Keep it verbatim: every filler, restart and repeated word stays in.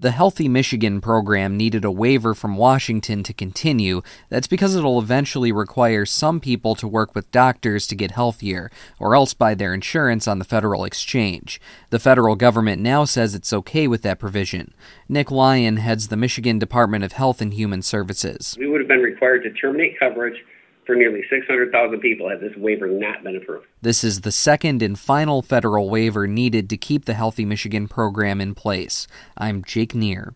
The Healthy Michigan program needed a waiver from Washington to continue. That's because it'll eventually require some people to work with doctors to get healthier, or else buy their insurance on the federal exchange. The federal government now says it's okay with that provision. Nick Lyon heads the Michigan Department of Health and Human Services. We would have been required to terminate coverage for nearly six hundred thousand people had this waiver not been approved. This is the second and final federal waiver needed to keep the Healthy Michigan program in place. I'm Jake Neer.